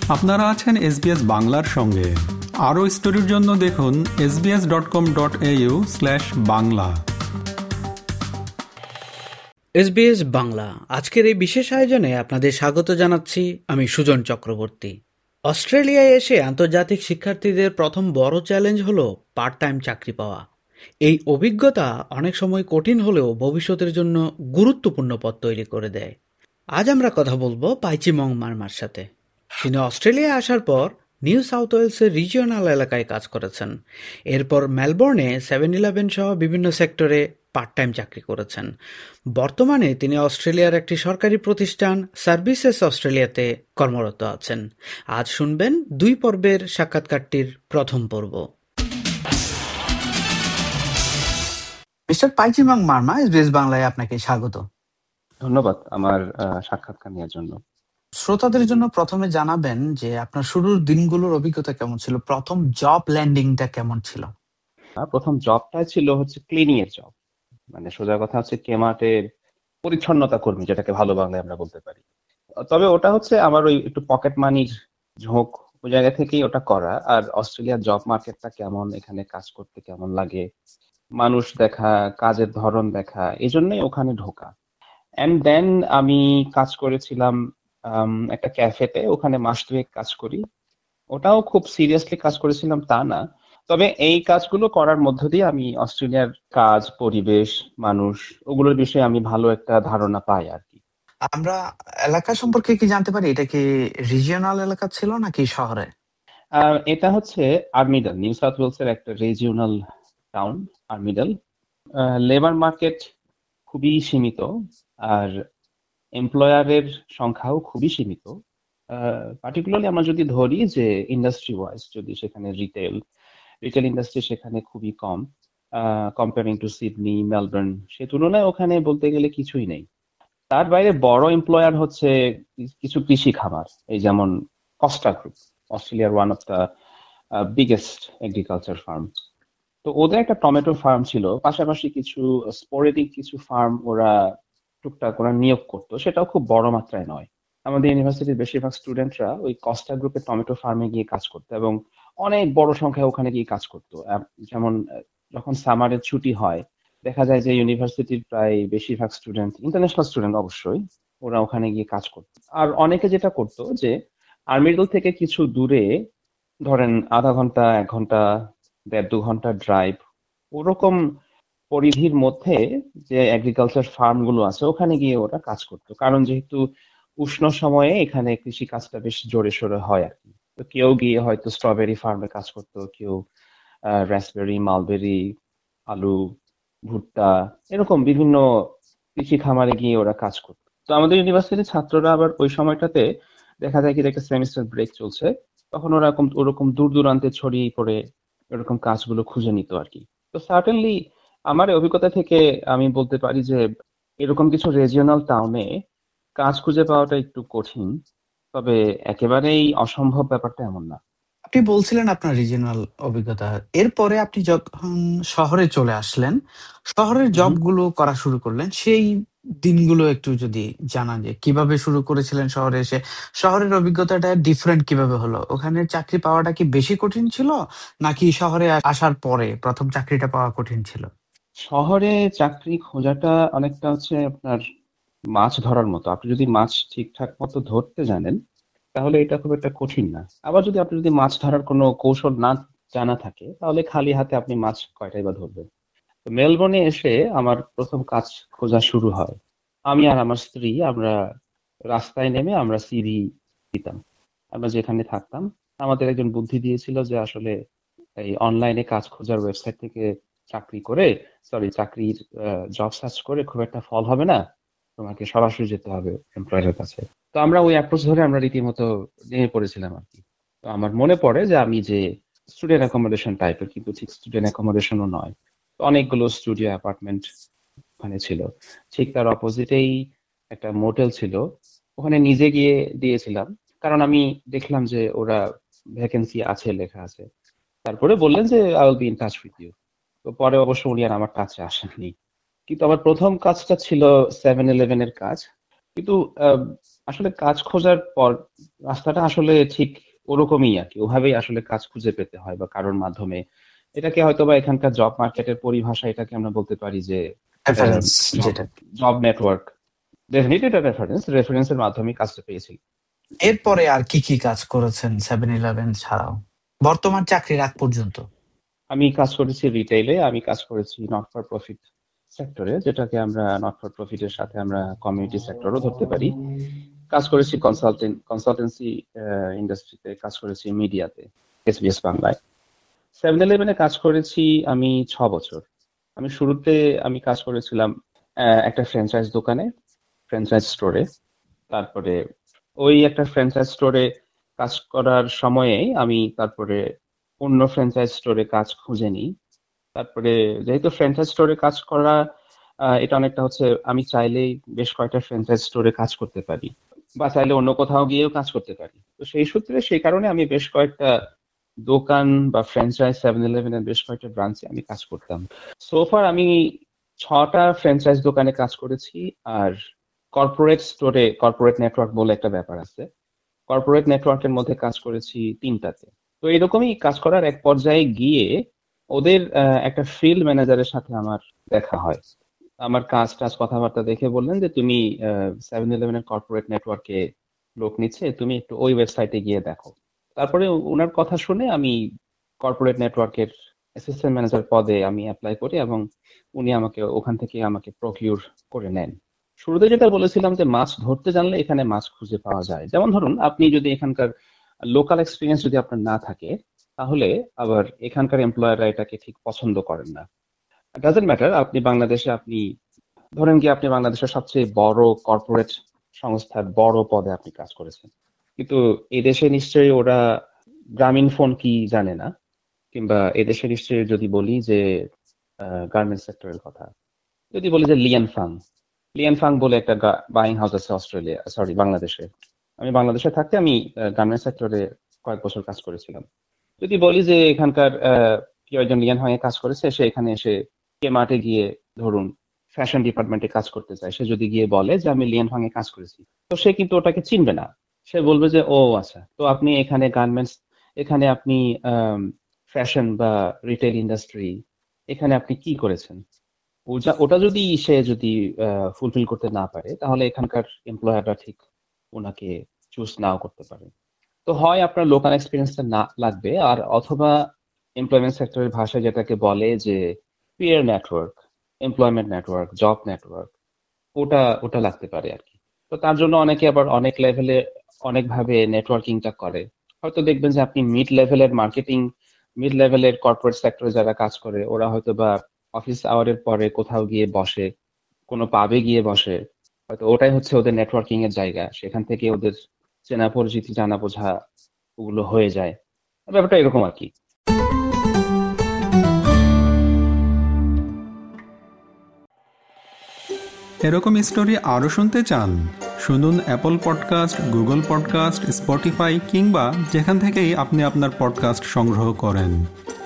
আপনারা আছেন SBS বাংলার সঙ্গে। আরও স্টোরির জন্য দেখুন sbs.com.au/বাংলা। SBS বাংলা আজকের এই বিশেষ আয়োজনে আপনাদের স্বাগত জানাচ্ছি। আমি সুজন চক্রবর্তী। অস্ট্রেলিয়ায় এসে আন্তর্জাতিক শিক্ষার্থীদের প্রথম বড় চ্যালেঞ্জ হলো পার্ট টাইম চাকরি পাওয়া। এই অভিজ্ঞতা অনেক সময় কঠিন হলেও ভবিষ্যতের জন্য গুরুত্বপূর্ণ পথ তৈরি করে দেয়। আজ আমরা কথা বলবো পাইচিমং মারমার সাথে। তিনি অস্ট্রেলিয়ায় আসার পর নিউ সাউথ ওয়েলসের রিজিওনাল এলাকায় কাজ করেছেন। এরপর মেলবোর্নে 7-11 সহ বিভিন্ন সেক্টরে পার্ট টাইম চাকরি করেছেন। বর্তমানে তিনি অস্ট্রেলিয়ার একটি সরকারি প্রতিষ্ঠান সার্ভিসেস অস্ট্রেলিয়াতে কর্মরত আছেন। আজ শুনবেন 2 পর্বের সাক্ষাৎকারটির প্রথম পর্ব। মিস্টার পাইচিমং মারমা, এসবিএস বাংলায় আপনাকে স্বাগত। ধন্যবাদ আমার সাক্ষাৎকার নেওয়ার জন্য। শ্রোতাদের জন্য প্রথমে জানাবেন যে আপনার শুরুর দিনগুলোর অভিজ্ঞতা কেমন ছিল, প্রথম জব ল্যান্ডিংটা কেমন ছিল? প্রথম জবটা ছিল ক্লিনিং এর জব, মানে সোজা কথা কেমার্টের পরিচ্ছন্নতা কর্মী, যেটাকে ভালো বাংলায় আমরা বলতে পারি। তবে ওটা আমার ওই একটু পকেট মানির ঝোঁক, ওই জায়গা থেকেই ওটা করা। আর অস্ট্রেলিয়ার জব মার্কেটটা কেমন, এখানে কাজ করতে কেমন লাগে, মানুষ দেখা, কাজের ধরন দেখা, এই জন্যই ওখানে ঢোকা। এন্ড দেন আমি কাজ করেছিলাম একটা ক্যাফেতে, ওখানে মাস দুয়েক কাজ করি। ওটাও খুব সিরিয়াসলি কাজ করেছিলাম তা না, তবে এই কাজগুলো করার মধ্য দিয়ে আমি অস্ট্রেলিয়ার কাজ, পরিবেশ, মানুষ, ওগুলোর বিষয়ে আমি ভালো একটা ধারণা পাই আর কি। আমরা এলাকা সম্পর্কে কি জানতে পারি? এটা কি রিজিওনাল এলাকা ছিল নাকি শহরে? এটা আর্মিডাল, নিউ সাউথ ওয়েলস এর একটা regional town Armidale. Labour market খুবই সীমিত, আর এমপ্লয়ারের সংখ্যাও খুবই সীমিত। পার্টিকুলারলি আমরা যদি ধরি যে ইন্ডাস্ট্রি ওয়াইজ, যদি সেখানে রিটেল ইন্ডাস্ট্রি সেখানে খুবই কম, কম্পেয়ারিং টু সিডনি, মেলবোর্ন, সে তুলনায় ওখানে বলতে গেলে কিছুই নেই। তার বাইরে বড় এমপ্লয়ার কিছু কৃষি খামার, এই যেমন কস্টা গ্রুপ, অস্ট্রেলিয়ার one of the biggest agriculture farm. তো ওদের একটা টমেটো ফার্ম ছিল, পাশাপাশি কিছু স্পোরেডিক কিছু ফার্ম ওরা টুকটাক ওরা নিয়োগ করতো, সেটাও খুব বড় মাত্রায় নয়। আমাদের ইউনিভার্সিটির বেশিরভাগ স্টুডেন্টরা ওই কস্টা গ্রুপের টমেটো ফার্মে গিয়ে কাজ করতো এবং অনেক বড় সংখ্যায় ওখানে গিয়ে কাজ করতো। যেমন যখন সামারের ছুটি হয়, দেখা যায় যে ইউনিভার্সিটির প্রায় বেশিরভাগ স্টুডেন্ট, ইন্টারন্যাশনাল স্টুডেন্ট অবশ্যই, ওরা ওখানে গিয়ে কাজ করতো। আর অনেকে যেটা করতো যে আর্মিডল থেকে কিছু দূরে, ধরেন আধা ঘন্টা, 1 ঘন্টা, 1.5-2 ঘন্টা ড্রাইভ, ওরকম পরিধির মধ্যে যে এগ্রিকালচার ফার্ম গুলো আছে, ওখানে গিয়ে ওরা কাজ করতো। কারণ যেহেতু উষ্ণ সময়ে এখানে কৃষি কাজটা বেশ জোরে সোরে হয় আর কি। তো কেউ গিয়ে হয়তো স্ট্রবেরি ফার্মে কাজ করতো, কেউ রাসবেরি, মালবেরি, আলু, ভুট্টা, এরকম বিভিন্ন কৃষি খামারে গিয়ে ওরা কাজ করতো। তো আমাদের ইউনিভার্সিটির ছাত্ররা আবার ওই সময়টাতে দেখা যায় কি, একটা সেমিস্টার ব্রেক চলছে, তখন ওরকম দূর দূরান্তে ছড়িয়ে পড়ে এরকম কাজগুলো খুঁজে নিত আর কি। তো সার্টেনলি আমার এই অভিজ্ঞতা থেকে আমি বলতে পারি যে এরকম কিছু রিজিওনাল টাউনে কাজ খুঁজে পাওয়াটা একটু কঠিন, তবে একেবারেই অসম্ভব ব্যাপারটা এমন না। আপনি বলছিলেন আপনার রিজিওনাল অভিজ্ঞতা, এরপরে আপনি যখন শহরে চলে আসলেন, শহরের জবগুলো করা শুরু করলেন, সেই দিনগুলো একটু যদি জানান যে কিভাবে শুরু করেছিলেন শহরে এসে, শহরের অভিজ্ঞতাটা ডিফারেন্ট কিভাবে হলো, ওখানে চাকরি পাওয়াটা কি বেশি কঠিন ছিল নাকি শহরে আসার পরে প্রথম চাকরিটা পাওয়া কঠিন ছিল? শহরে চাকরি খোঁজাটা অনেকটা আপনার মাছ ধরার মতো। আপনি যদি মাছ ঠিকঠাক মতো ধরতে জানেন, তাহলে এটা খুব একটা কঠিন না। আবার আপনি যদি মাছ ধরার কোনো কৌশল না জানা থাকে, তাহলে খালি হাতে আপনি মাছ কয়টাই বা ধরবেন। তো মেলবোর্নে এসে আমার প্রথম কাজ খোঁজা শুরু হয়। আমি আর আমার স্ত্রী আমরা রাস্তায় নেমে আমরা সিভি দিতাম। আমরা যেখানে থাকতাম, আমাদের একজন বুদ্ধি দিয়েছিল যে আসলে এই অনলাইনে কাজ খোঁজার ওয়েবসাইট থেকে চাকরির জব সার্চ করে খুব একটা ফল হবে না, তোমাকে সরাসরি যেতে হবে এমপ্লয়ারের কাছে। তো আমরা ওই অ্যাপ্রোচ ধরে আমরা রীতিমতো নেমে পড়েছিলাম আর কি। তো আমার মনে পড়ে যে আমি যে স্টুডেন্ট অ্যাকোমোডেশন টাইপের, কিন্তু ঠিক স্টুডেন্ট অ্যাকোমোডেশনও নয়, তো অনেকগুলো স্টুডিও অ্যাপার্টমেন্ট ওখানে ছিল। ঠিক তার অপোজিটেই একটা মোটেল ছিল, ওখানে নিজে গিয়ে দিয়েছিলাম, কারণ আমি দেখলাম যে ওরা ভ্যাকেন্সি আছে, লেখা আছে। তারপরে বললেন যে I will be in touch with you. তো পরে অবশ্য উনি আর আমার কাছে আসেননি। কিন্তু আমার প্রথম কাজটা ছিল 7-11 এর কাজ। কিন্তু আসলে কাজ খোঁজার পর রাস্তাটা আসলে ঠিক ওরকমই আর কি, ওভাবেই আসলে কাজ খুঁজে পেতে হয় বা কারোর মাধ্যমে। এটাকে হয়তো বা এখানকার জব মার্কেটের পরিভাষা এটাকে আমরা বলতে পারি যে রেফারেন্স জব যেটা। Job network. ডেফিনেটলি এটা রেফারেন্সের মাধ্যমে কাজটা পেয়েছি। এরপরে আর কি কি কাজ করেছেন 7-Eleven ছাড়াও বর্তমান চাকরির আগ পর্যন্ত? আমি কাজ করেছি রিটেইলে, আমি কাজ করেছি নট ফর প্রফিট সেক্টরে, যেটাকে আমরা নট ফর প্রফিটের সাথে আমরা কমিউনিটি সেক্টরও ধরতে পারি। কাজ করেছি কনসালটেন্সি ইন্ডাস্ট্রিতে, কাজ করেছি মিডিয়াতে, SBS বাংলায়। 7-Eleven কাজ করেছি আমি 6 বছর। আমি শুরুতে আমি কাজ করেছিলাম একটা ফ্র্যাঞ্চাইজ দোকানে, ফ্র্যাঞ্চাইজ স্টোরে। তারপরে ওই একটা ফ্র্যাঞ্চাইজ স্টোরে কাজ করার সময়ে আমি তারপরে অন্য ফ্র্যাঞ্চাইজ স্টোরে কাজ খুঁজে নিই। তারপরে যেহেতু ফ্র্যাঞ্চাইজ স্টোরে কাজ করা, এটা অনেকটা হচ্ছে আমি চাইলেই বেশ কয়েকটা ফ্র্যাঞ্চাইজ স্টোরে কাজ করতে পারি বা চাইলে অন্য কোথাও গিয়েও কাজ করতে পারি। তো সেই সূত্রে সেই কারণে আমি বেশ কয়েকটা দোকান বা ফ্র্যাঞ্চাইজ 7-Eleven বেশ কয়েকটা ব্রাঞ্চে আমি কাজ করতাম। সোফার আমি 6টা ফ্র্যাঞ্চাইজ দোকানে কাজ করেছি। আর কর্পোরেট স্টোরে কর্পোরেট নেটওয়ার্ক বলে একটা ব্যাপার আছে, কর্পোরেট নেটওয়ার্কের মধ্যে কাজ করেছি 3টাতে। তো এরকমই কাজ করার এক পর্যায়ে গিয়ে ওদের একটা ফিল্ড ম্যানেজারের সাথে আমার দেখা হয়। আমার কাজ টাজ কথাবার্তা দেখে বললেন যে তুমি 7-Eleven কর্পোরেট নেটওয়ার্কে লোক নিচ্ছে, তুমি একটু ওই ওয়েবসাইটে গিয়ে দেখো। তারপরে ওনার কথা শুনে আমি কর্পোরেট নেটওয়ার্কের অ্যাসিস্ট্যান্ট ম্যানেজার পদে আমি অ্যাপ্লাই করি এবং উনি আমাকে ওখান থেকে আমাকে প্রকিউর করে নেন। শুরুতে যেটা বলেছিলাম যে মাছ ধরতে জানলে এখানে মাছ খুঁজে পাওয়া যায়। যেমন ধরুন আপনি যদি এখানকার লোকাল এক্সপিরিয়েন্স যদি আপনার না থাকে, তাহলে আবার এখানকার এমপ্লয়াররা এটাকে ঠিক পছন্দ করেন না। ডাজেন্ট ম্যাটার আপনি বাংলাদেশে, আপনি ধরেন কি আপনি বাংলাদেশের সবচেয়ে বড় কর্পোরেট সংস্থার বড় পদে আপনি কাজ করেছেন, কিন্তু এদেশে নিশ্চয়ই ওরা গ্রামীণ ফোন কি জানে না, কিংবা এদেশে নিশ্চয়ই যদি বলি যে গার্মেন্টস সেক্টরের কথা, যদি বলি যে লিয়ান ফাং বলে একটা বাইং হাউস আছে বাংলাদেশে। আমি বাংলাদেশে থাকতে আমি গার্মেন্টস সেক্টরে কয়েক বছর কাজ করেছিলাম। যদি বলি যে এখানকার কেউ একজন লিয়ান ফাং এ কাজ করেছে, সে এখানে এসে কে মার্টে গিয়ে ধরুন ফ্যাশন ডিপার্টমেন্টে কাজ করতে চায়, সে যদি গিয়ে বলে যে আমি লিয়ান ফাং এ কাজ করেছি, তো সে কিন্তু ওটাকে চিনবে না। সে বলবে যে ও আচ্ছা, তো আপনি এখানে গার্মেন্টস, এখানে আপনি ফ্যাশন বা রিটেল ইন্ডাস্ট্রি, এখানে আপনি কি করেছেন? ওটা যদি সে যদি ফুলফিল করতে না পারে, তাহলে এখানকার এমপ্লয়াররা ঠিক ওনাকে চুজ নাও করতে পারে। তো হয় আপনার লোকাল এক্সপিরিয়েন্সটা না লাগবে, আর অথবা এমপ্লয়মেন্ট সেক্টরের ভাষায় যেটাকে বলে যে peer network, employment network, job network, ওটা ওটা লাগতে পারে আর কি। তো তার জন্য অনেকে আবার অনেক লেভেলে অনেকভাবে নেটওয়ার্কিংটা করে। হয়তো দেখবেন যে আপনি মিড লেভেলের কর্পোরেট সেক্টরে যারা কাজ করে, ওরা হয়তো বা অফিস আওয়ারের পরে কোথাও গিয়ে বসে, কোনো পাবে গিয়ে বসে, হয়তো ওটাই হচ্ছে ওদের নেটওয়ার্কিং এর জায়গা। সেখান থেকে ওদের চেনা পরিচিতি, জানা বোঝা ওগুলো হয়ে যায়। ব্যাপারটা এরকম আর কি। এরকম স্টোরি আরও শুনতে চান? শুনুন Apple podcast, Google podcast, Spotify কিংবা যেখান থেকেই আপনি আপনার পডকাস্ট সংগ্রহ করেন।